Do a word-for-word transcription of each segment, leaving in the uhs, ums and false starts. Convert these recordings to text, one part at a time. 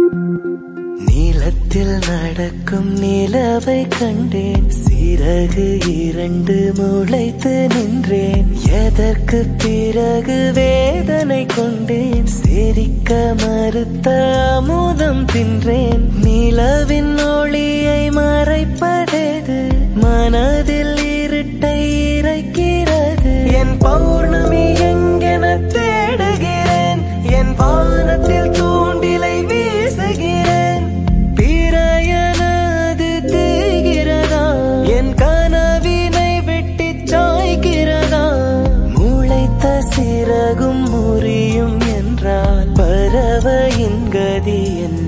நீலத்தில் நடக்கும் நிலவை கண்டேன், சிறகு இரண்டு முளைத்து நின்றேன். எதற்கு பிறகு வேதனை கொண்டேன், சிரிக்க மறுத்த அமுதம் தின்றேன். நிலவின் ஒளியை மறைப்பதேது, மனதில் இருட்டை இறைக்கிறது. என் பௌர்ணமி எங்கென தேடுகிறேன், என் வானத்தில் தூண்டிலை வீசுகிறேன். பிறையனது தேய்கிறதா, என் கனவினை வெட்டி சாய்கிறதா? முளைத்த சிறகும் முறியும் என்றால் பறவையின் கதி என்ன?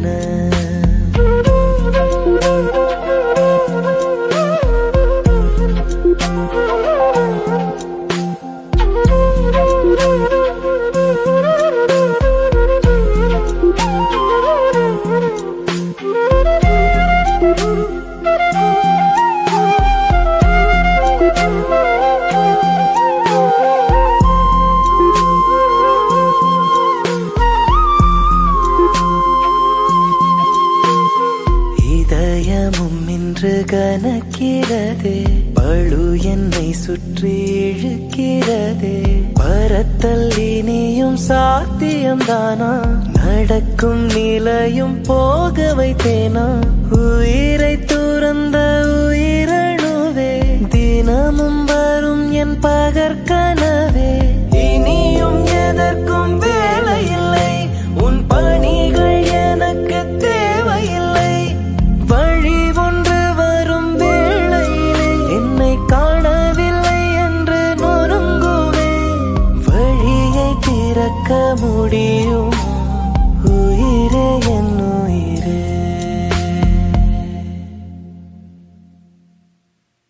கனக்கிறதே, பழு என்னை சுற்றி இழுக்கிறதே. பரத்தல் இனியும் சாத்தியம்தானா, நடக்கும் நிலையும் போக வைத்தேனா? உயிரை துறந்த உயிரணுவே, தினமும் வரும் என் பகற்கனவே. இனியும் எதற்கும் வேலையில்லை, உன் பணிகள் எனக்கு தேவையில்லை. வழி ஒன்று வரும் வேளையிலே என்னை காணவில்லை என்று நொறுங்குவே. வழியை திறக்க முடியும் உயிரே என்ன?